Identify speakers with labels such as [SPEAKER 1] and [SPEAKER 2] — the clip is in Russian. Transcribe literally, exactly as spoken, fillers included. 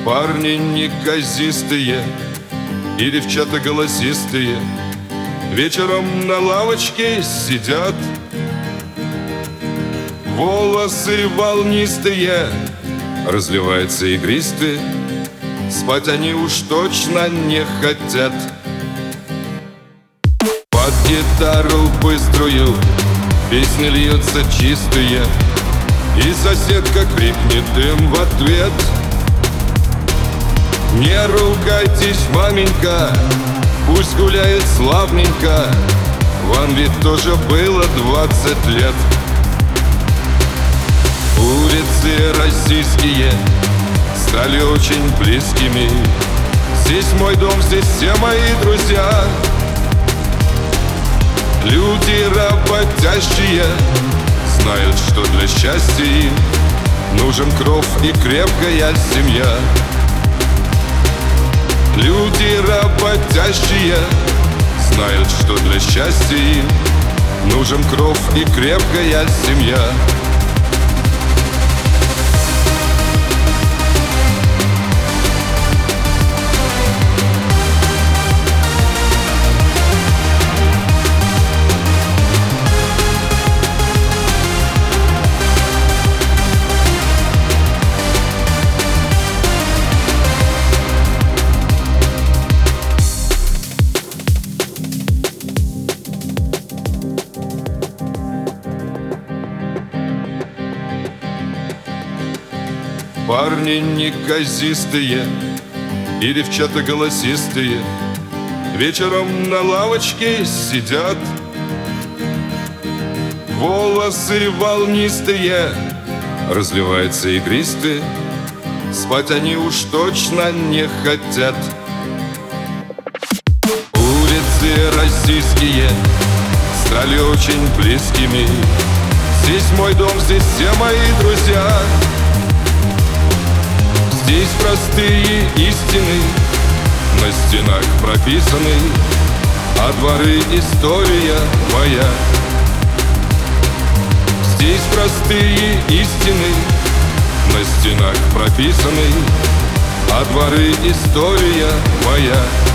[SPEAKER 1] Парни неказистые и девчата голосистые вечером на лавочке сидят. Волосы волнистые, разливаются игристые, спать они уж точно не хотят. Под гитару быструю песни льются чистые, и соседка крикнет им в ответ: не ругайтесь, маменька, пусть гуляет славненько, вам ведь тоже было двадцать лет. Улицы российские стали очень близкими, здесь мой дом, здесь все мои друзья. Люди работящие знают, что для счастья им нужен кров и крепкая семья. Люди работящие знают, что для счастья им нужен кров и крепкая семья. Парни неказистые и девчата голосистые вечером на лавочке сидят. Волосы волнистые, разливаются игристые, спать они уж точно не хотят. Улицы российские стали очень близкими, здесь мой дом, здесь все мои друзья. Здесь простые истины на стенах прописаны, а дворы история моя. Здесь простые истины на стенах прописаны, а дворы история моя.